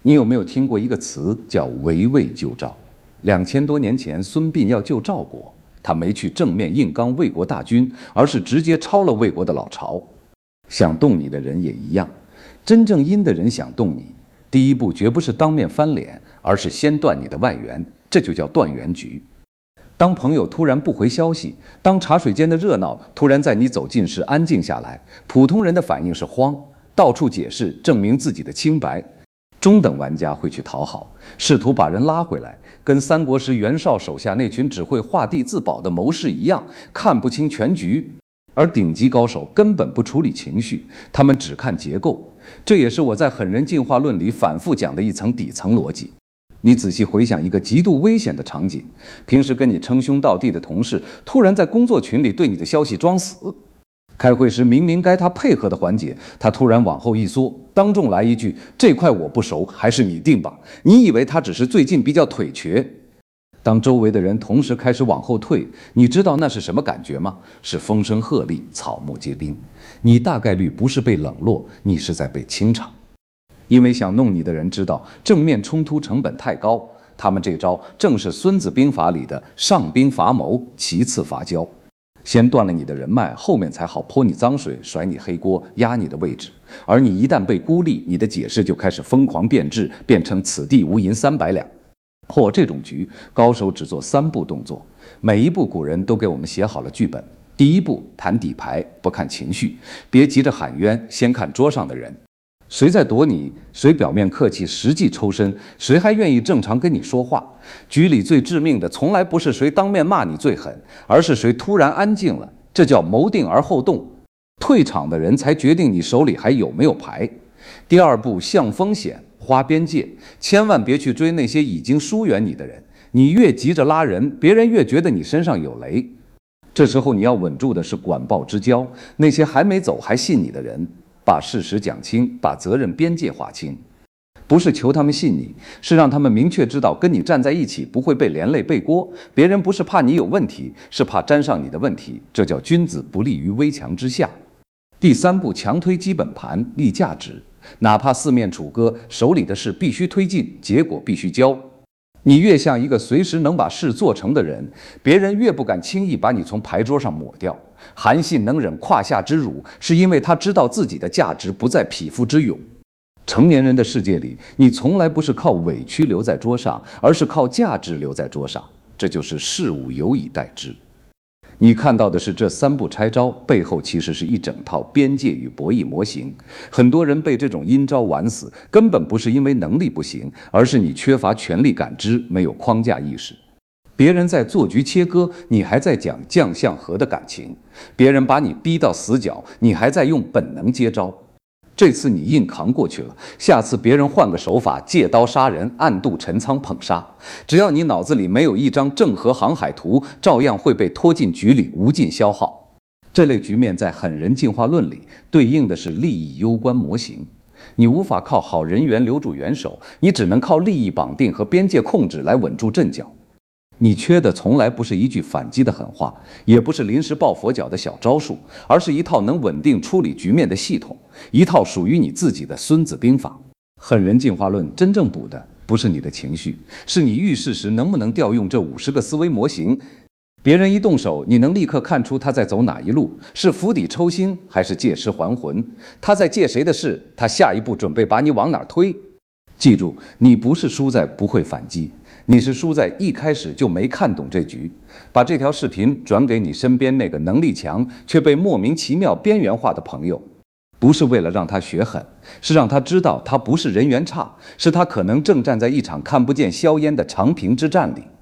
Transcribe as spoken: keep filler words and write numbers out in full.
你有没有听过一个词叫围魏救赵？两千多年前，孙膑要救赵国，他没去正面硬刚魏国大军，而是直接抄了魏国的老巢。想动你的人也一样，真正阴的人想动你，第一步绝不是当面翻脸，而是先断你的外援，这就叫断源局。当朋友突然不回消息，当茶水间的热闹突然在你走近时安静下来，普通人的反应是慌，到处解释证明自己的清白。中等玩家会去讨好，试图把人拉回来，跟三国时袁绍手下那群只会画地自保的谋士一样，看不清全局。而顶级高手根本不处理情绪，他们只看结构。这也是我在《狠人进化论》里反复讲的一层底层逻辑。你仔细回想一个极度危险的场景，平时跟你称兄道弟的同事，突然在工作群里对你的消息装死。开会时明明该他配合的环节，他突然往后一缩，当众来一句：“这块我不熟，还是你定吧。”你以为他只是最近比较腿瘸。当周围的人同时开始往后退，你知道那是什么感觉吗？是风声鹤唳，草木皆兵。你大概率不是被冷落，你是在被清场。因为想弄你的人知道正面冲突成本太高，他们这招正是《孙子兵法》里的上兵伐谋，其次伐交。先断了你的人脉，后面才好泼你脏水，甩你黑锅，压你的位置。而你一旦被孤立，你的解释就开始疯狂变质，变成此地无银三百两。破这种局，高手只做三步动作，每一步古人都给我们写好了剧本。第一步，谈底牌，不看情绪，别急着喊冤，先看桌上的人。谁在躲你，谁表面客气，实际抽身，谁还愿意正常跟你说话。局里最致命的从来不是谁当面骂你最狠，而是谁突然安静了，这叫谋定而后动。退场的人才决定你手里还有没有牌。第二步，向风险，划边界，千万别去追那些已经疏远你的人，你越急着拉人，别人越觉得你身上有雷。这时候你要稳住的是管鲍之交，那些还没走还信你的人。把事实讲清，把责任边界划清，不是求他们信你，是让他们明确知道跟你站在一起不会被连累背锅。别人不是怕你有问题，是怕沾上你的问题，这叫君子不立于危墙之下。第三步，强推基本盘，立价值，哪怕四面楚歌，手里的事必须推进，结果必须交。你越像一个随时能把事做成的人，别人越不敢轻易把你从牌桌上抹掉。韩信能忍胯下之辱，是因为他知道自己的价值不在匹夫之勇。成年人的世界里，你从来不是靠委屈留在桌上，而是靠价值留在桌上，这就是事物有以待之。你看到的是这三步拆招，背后其实是一整套边界与博弈模型。很多人被这种阴招玩死，根本不是因为能力不行，而是你缺乏权力感知，没有框架意识。别人在做局切割，你还在讲将相和的感情；别人把你逼到死角，你还在用本能接招。这次你硬扛过去了，下次别人换个手法，借刀杀人，暗度陈仓捧杀。只要你脑子里没有一张郑和航海图，照样会被拖进局里，无尽消耗。这类局面在《狠人进化论》里对应的是利益攸关模型。你无法靠好人缘留住元首，你只能靠利益绑定和边界控制来稳住阵脚。你缺的从来不是一句反击的狠话，也不是临时抱佛脚的小招数，而是一套能稳定处理局面的系统，一套属于你自己的孙子兵法。狠人进化论真正补的不是你的情绪，是你遇事时能不能调用这五十个思维模型。别人一动手，你能立刻看出他在走哪一路，是釜底抽薪还是借尸还魂？他在借谁的事？他下一步准备把你往哪推？记住，你不是输在不会反击，你是输在一开始就没看懂这局。把这条视频转给你身边那个能力强却被莫名其妙边缘化的朋友，不是为了让他学狠，是让他知道他不是人缘差，是他可能正站在一场看不见硝烟的长平之战里。